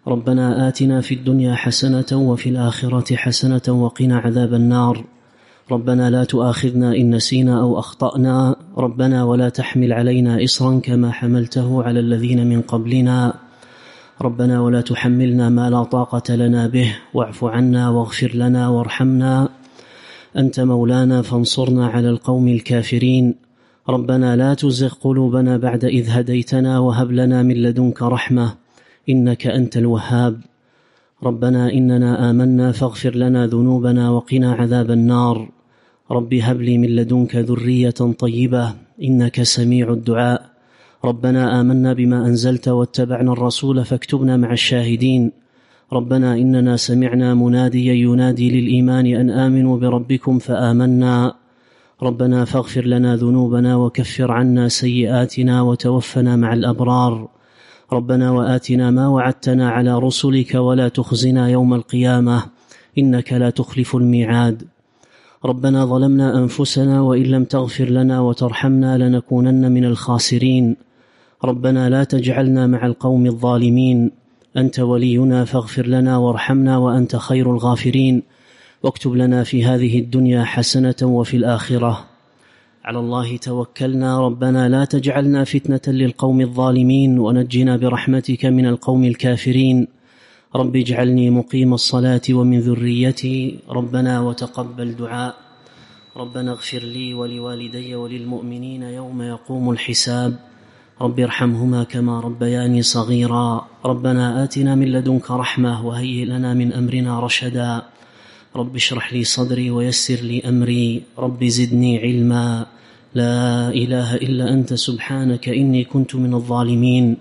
ربنا آتنا في الدنيا حسنة وفي الآخرة حسنة وقنا عذاب النار. ربنا لا تؤاخذنا إن نسينا أو أخطأنا. ربنا ولا تحمل علينا إصرا كما حملته على الذين من قبلنا. ربنا ولا تحملنا ما لا طاقة لنا به، واعف عنا واغفر لنا وارحمنا، أنت مولانا فانصرنا على القوم الكافرين. ربنا لا تزغ قلوبنا بعد إذ هديتنا وهب لنا من لدنك رحمة إنك أنت الوهاب. ربنا إننا آمنا فاغفر لنا ذنوبنا وقنا عذاب النار. رب هب لي من لدنك ذرية طيبة إنك سميع الدعاء. ربنا آمنا بما أنزلت واتبعنا الرسول فاكتبنا مع الشاهدين. ربنا إننا سمعنا مناديا ينادي للإيمان أن آمنوا بربكم فآمنا. ربنا فاغفر لنا ذنوبنا وكفر عنا سيئاتنا وتوفنا مع الأبرار. ربنا وآتنا ما وعدتنا على رسلك ولا تخزنا يوم القيامة إنك لا تخلف الميعاد. ربنا ظلمنا أنفسنا وإن لم تغفر لنا وترحمنا لنكونن من الخاسرين. ربنا لا تجعلنا مع القوم الظالمين، أنت ولينا فاغفر لنا وارحمنا وأنت خير الغافرين. واكتب لنا في هذه الدنيا حسنة وفي الآخرة. على الله توكلنا. ربنا لا تجعلنا فتنة للقوم الظالمين ونجنا برحمتك من القوم الكافرين. رب اجعلني مقيم الصلاة ومن ذريتي. ربنا وتقبل دعاء. ربنا اغفر لي ولوالدي وللمؤمنين يوم يقوم الحساب. رب ارحمهما كما ربياني صغيرا. ربنا آتنا من لدنك رحمة وهيئ لنا من أمرنا رشدا. رب اشرح لي صدري ويسر لي أمري. رب زدني علما. لا إله إلا أنت سبحانك إني كنت من الظالمين.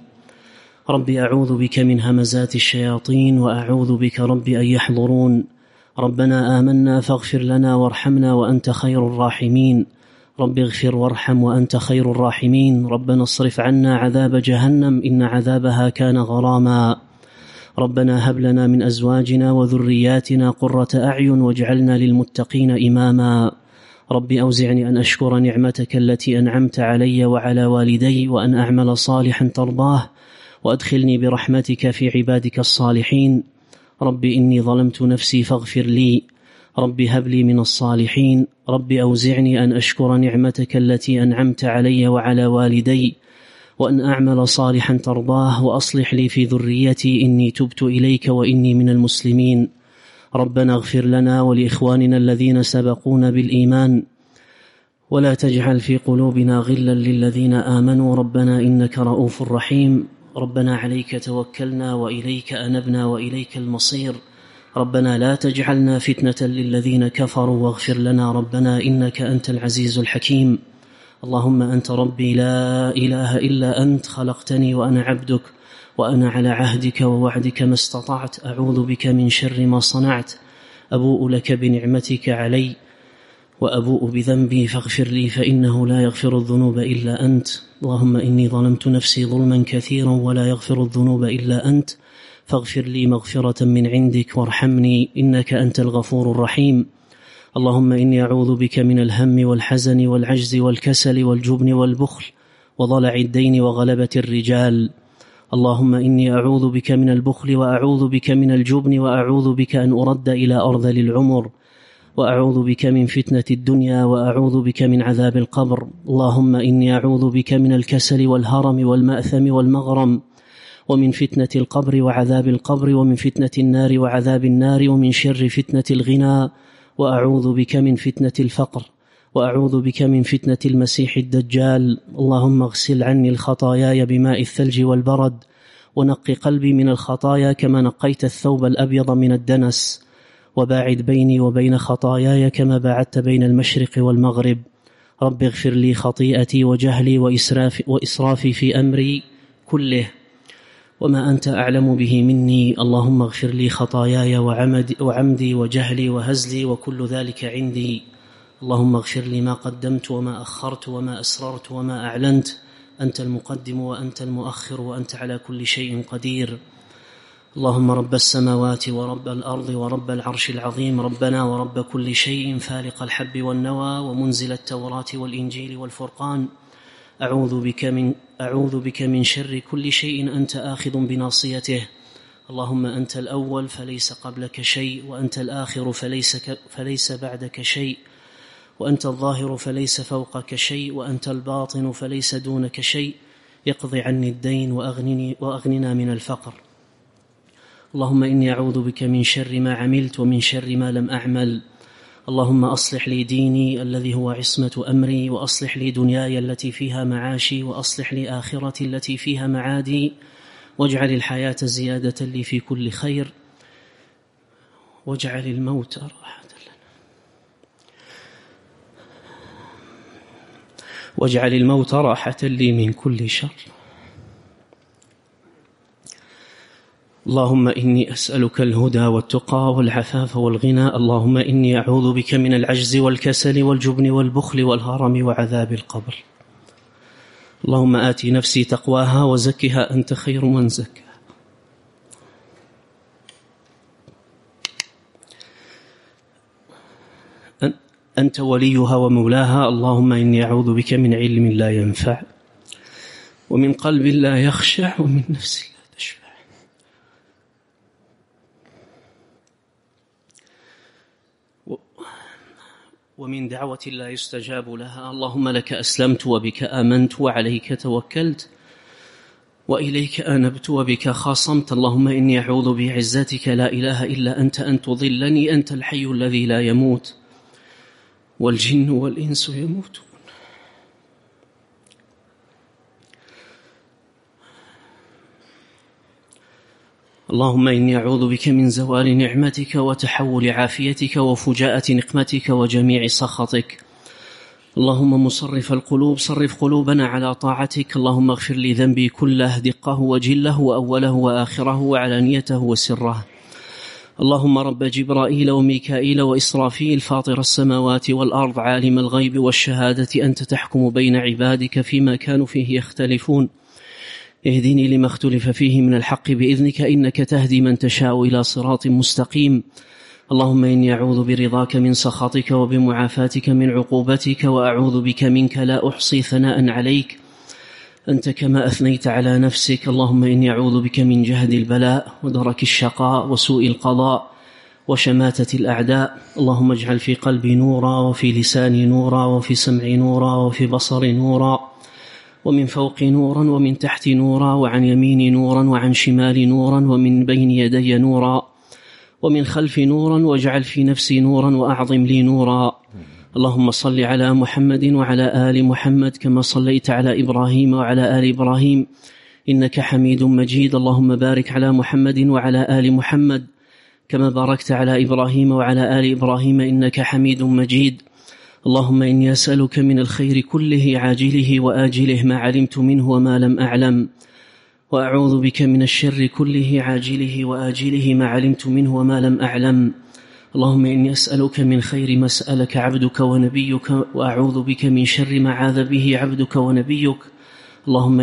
رب أعوذ بك من همزات الشياطين وأعوذ بك رب أن يحضرون. ربنا آمنا فاغفر لنا وارحمنا وأنت خير الراحمين. رب اغفر وارحم وأنت خير الراحمين. ربنا اصرف عنا عذاب جهنم إن عذابها كان غراما. ربنا هب لنا من أزواجنا وذرياتنا قرة أعين واجعلنا للمتقين إماما. رب أوزعني أن أشكر نعمتك التي أنعمت علي وعلى والدي وأن أعمل صالحا ترضاه وأدخلني برحمتك في عبادك الصالحين. رب إني ظلمت نفسي فاغفر لي. رب هب لي من الصالحين. رب أوزعني أن أشكر نعمتك التي أنعمت علي وعلى والدي وأن أعمل صالحا ترضاه وأصلح لي في ذريتي إني تبت إليك وإني من المسلمين. ربنا اغفر لنا ولإخواننا الذين سبقونا بالإيمان ولا تجعل في قلوبنا غلا للذين آمنوا ربنا إنك رؤوف رحيم. ربنا عليك توكلنا وإليك أنبنا وإليك المصير. ربنا لا تجعلنا فتنة للذين كفروا واغفر لنا ربنا إنك أنت العزيز الحكيم. اللهم أنت ربي لا إله إلا أنت، خلقتني وأنا عبدك وأنا على عهدك ووعدك ما استطعت، أعوذ بك من شر ما صنعت، أبوء لك بنعمتك علي وأبوء بذنبي فاغفر لي فإنه لا يغفر الذنوب إلا أنت. اللهم إني ظلمت نفسي ظلما كثيرا ولا يغفر الذنوب إلا أنت فاغفر لي مغفرة من عندك وارحمني إنك أنت الغفور الرحيم. اللهم إني أعوذ بك من الهم والحزن والعجز والكسل والجبن والبخل وضلع الدين وغلبة الرجال. اللهم إني أعوذ بك من البخل وأعوذ بك من الجبن وأعوذ بك أن أرد إلى أرذل العمر وأعوذ بك من فتنة الدنيا وأعوذ بك من عذاب القبر. اللهم إني أعوذ بك من الكسل والهرم والمأثم والمغرم ومن فتنة القبر وعذاب القبر ومن فتنة النار وعذاب النار ومن شر فتنة الغنى وأعوذ بك من فتنة الفقر وأعوذ بك من فتنة المسيح الدجال. اللهم اغسل عني الخطاياي بماء الثلج والبرد ونقي قلبي من الخطايا كما نقيت الثوب الأبيض من الدنس وباعد بيني وبين خطاياي كما باعدت بين المشرق والمغرب. رب اغفر لي خطيئتي وجهلي وإسرافي في أمري كله وما أنت أعلم به مني. اللهم اغفر لي خطاياي وعمدي وجهلي وهزلي وكل ذلك عندي. اللهم اغفر لي ما قدمت وما أخرت وما أسررت وما أعلنت. أنت المقدم وأنت المؤخر وأنت على كل شيء قدير. اللهم رب السماوات ورب الأرض ورب العرش العظيم، ربنا ورب كل شيء، فالق الحب والنوى ومنزل التوراة والإنجيل والفرقان، أعوذ بك من شر كل شيء أنت آخذ بناصيته. اللهم أنت الأول فليس قبلك شيء، وأنت الآخر فليس بعدك شيء، وأنت الظاهر فليس فوقك شيء، وأنت الباطن فليس دونك شيء. يقضي عني الدين وأغننا من الفقر. اللهم إني أعوذ بك من شر ما عملت ومن شر ما لم أعمل. اللهم أصلح لي ديني الذي هو عصمة أمري، وأصلح لي دنياي التي فيها معاشي، وأصلح لي آخرتي التي فيها معادي، واجعل الحياة زيادة لي في كل خير، واجعل الموت راحة لنا، واجعل الموت راحة لي من كل شر. اللهم إني أسألك الهدى والتقى والعفاف والغنى. اللهم إني أعوذ بك من العجز والكسل والجبن والبخل والهرم وعذاب القبر. اللهم آت نفسي تقواها وزكها أنت خير من زكاها. أنت وليها ومولاها. اللهم إني أعوذ بك من علم لا ينفع، ومن قلب لا يخشع، ومن نفس لا تشبع. ومن دعوة لا يستجاب لها. اللهم لك أسلمت وبك آمنت وعليك توكلت وإليك أنبت وبك خاصمت. اللهم إني أعوذ بعزتك لا إله إلا أنت أن تضلني. أنت الحي الذي لا يموت، والجن والإنس يموتون. اللهم إني أعوذ بك من زوال نعمتك وتحول عافيتك وفجاءة نقمتك وجميع سخطك. اللهم مصرف القلوب صرف قلوبنا على طاعتك. اللهم اغفر لي ذنبي كله، دقه وجله وأوله وآخره وعلانيته وسره. اللهم رب جبرائيل وميكائيل وإسرافيل، فاطر السماوات والأرض، عالم الغيب والشهادة، أنت تحكم بين عبادك فيما كانوا فيه يختلفون. اهدني لما اختلف فيه من الحق بإذنك، إنك تهدي من تشاء إلى صراط مستقيم. اللهم إني أعوذ برضاك من سخطك وبمعافاتك من عقوبتك، وأعوذ بك منك لا أحصي ثناء عليك أنت كما أثنيت على نفسك. اللهم إني أعوذ بك من جهد البلاء ودرك الشقاء وسوء القضاء وشماتة الأعداء. اللهم اجعل في قلبي نورا، وفي لساني نورا، وفي سمعي نورا، وفي بصري نورا، ومن فوق نورا، ومن تحت نورا، وعن يميني نورا، وعن شمالي نورا، ومن بين يدي نورا، ومن خلفي نورا، واجعل في نفسي نورا، وأعظم لي نورا. اللهم صل على محمد وعلى آل محمد كما صليت على إبراهيم وعلى آل إبراهيم إنك حميد مجيد. اللهم بارك على محمد وعلى آل محمد كما باركت على إبراهيم وعلى آل إبراهيم إنك حميد مجيد. اللهم إني أسألك من الخير كله عاجله وآجله ما علمت منه وما لم أعلم، وأعوذ بك من الشر كله عاجله وآجله ما علمت منه وما لم أعلم. اللهم إني أسألك من خير ما سألك عبدك ونبيك، وأعوذ بك من شر ما عاذ به عبدك ونبيك. اللهم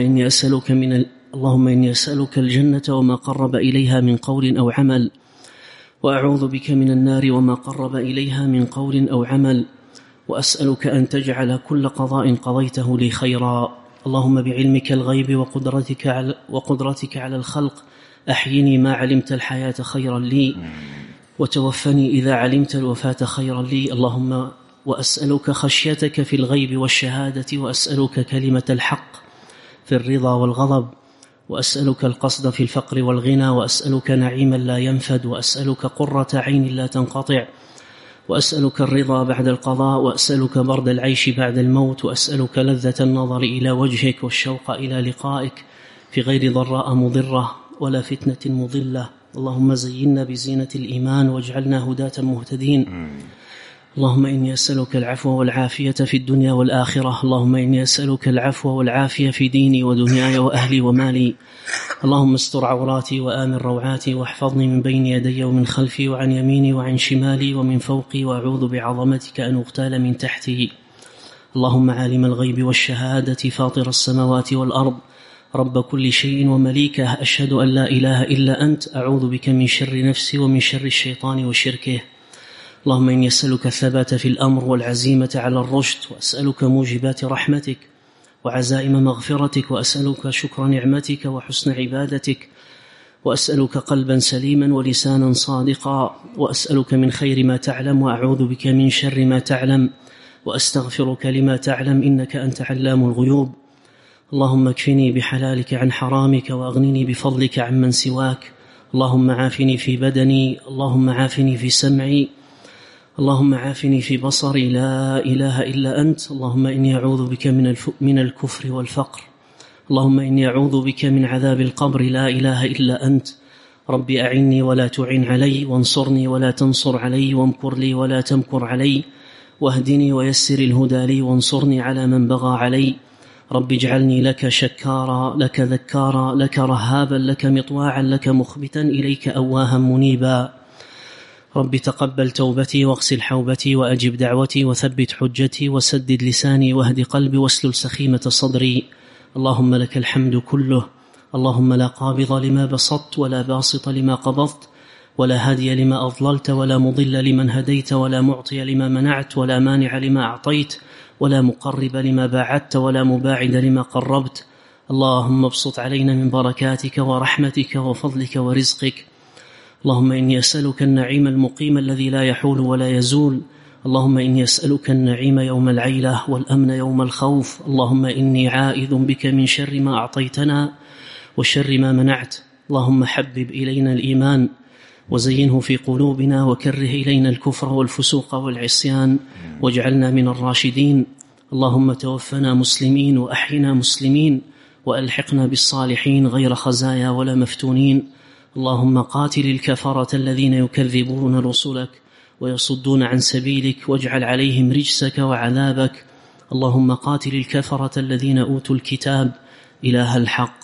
إني أسألك الجنة وما قرب إليها من قول أو عمل، وأعوذ بك من النار وما قرب إليها من قول أو عمل، وأسألك أن تجعل كل قضاء قضيته لي خيرا. اللهم بعلمك الغيب وقدرتك على الخلق أحيني ما علمت الحياة خيرا لي، وتوفني إذا علمت الوفاة خيرا لي. اللهم وأسألك خشيتك في الغيب والشهادة، وأسألك كلمة الحق في الرضا والغضب، وأسألك القصد في الفقر والغنى، وأسألك نعيما لا ينفد، وأسألك قرة عين لا تنقطع، وأسألك الرضا بعد القضاء، وأسألك برد العيش بعد الموت، وأسألك لذة النظر إلى وجهك والشوق إلى لقائك في غير ضراء مضرة ولا فتنة مضلة. اللهم زينا بزينة الإيمان واجعلنا هداة مهتدين. اللهم إني أسألك العفو والعافية في الدنيا والآخرة. اللهم إني أسألك العفو والعافية في ديني ودنياي وأهلي ومالي. اللهم استر عوراتي وآمن روعاتي، واحفظني من بين يدي ومن خلفي وعن يميني وعن شمالي ومن فوقي، وأعوذ بعظمتك أن أغتال من تحتي. اللهم عالم الغيب والشهادة فاطر السماوات والأرض، رب كل شيء ومليكه، أشهد أن لا إله إلا أنت، أعوذ بك من شر نفسي ومن شر الشيطان وشركه. اللهم إني أسألك الثبات في الأمر والعزيمة على الرشد، وأسألك موجبات رحمتك وعزائم مغفرتك، وأسألك شكر نعمتك وحسن عبادتك، وأسألك قلبا سليما ولسانا صادقا، وأسألك من خير ما تعلم وأعوذ بك من شر ما تعلم، وأستغفرك لما تعلم إنك أنت علام الغيوب. اللهم اكفني بحلالك عن حرامك، وأغنني بفضلك عمن سواك. اللهم عافني في بدني، اللهم عافني في سمعي، اللهم عافني في بصري، لا إله إلا أنت. اللهم إني أعوذ بك من الكفر والفقر. اللهم إني أعوذ بك من عذاب القبر، لا إله إلا أنت. ربي أعني ولا تعن علي، وانصرني ولا تنصر علي، وامكر لي ولا تمكر علي، واهدني ويسر الهدى لي، وانصرني على من بغى علي. رب اجعلني لك شكارا، لك ذكارا، لك رهابا، لك مطواعا، لك مخبتا إليك أواها منيبا. رب تقبل توبتي، واغسل حوبتي، وأجب دعوتي، وثبت حجتي، وسدد لساني، واهد قلبي، واسلل سخيمة صدري. اللهم لك الحمد كله. اللهم لا قابض لما بسطت، ولا باسط لما قبضت، ولا هادي لما أضللت، ولا مضل لمن هديت، ولا معطي لما منعت، ولا مانع لما أعطيت، ولا مقرب لما باعدت، ولا مباعد لما قربت. اللهم ابسط علينا من بركاتك ورحمتك وفضلك ورزقك. اللهم إني أسألك النعيم المقيم الذي لا يحول ولا يزول. اللهم إني أسألك النعيم يوم العيلة، والأمن يوم الخوف. اللهم إني عائذ بك من شر ما أعطيتنا وشر ما منعت. اللهم حبب إلينا الإيمان وزينه في قلوبنا، وكره إلينا الكفر والفسوق والعصيان، واجعلنا من الراشدين. اللهم توفنا مسلمين، وأحينا مسلمين، وألحقنا بالصالحين غير خزايا ولا مفتونين. اللهم قاتل الكفرة الذين يكذبون رسلك ويصدون عن سبيلك، واجعل عليهم رجسك وعذابك. اللهم قاتل الكفرة الذين أوتوا الكتاب إله الحق.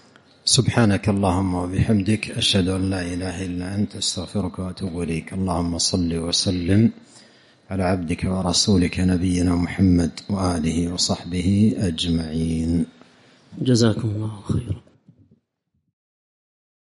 سبحانك اللهم وبحمدك، أشهد أن لا إله إلا أنت، أستغفرك وأتوب إليك. اللهم صل وسلم على عبدك ورسولك نبينا محمد وآله وصحبه أجمعين. جزاكم الله خيرا.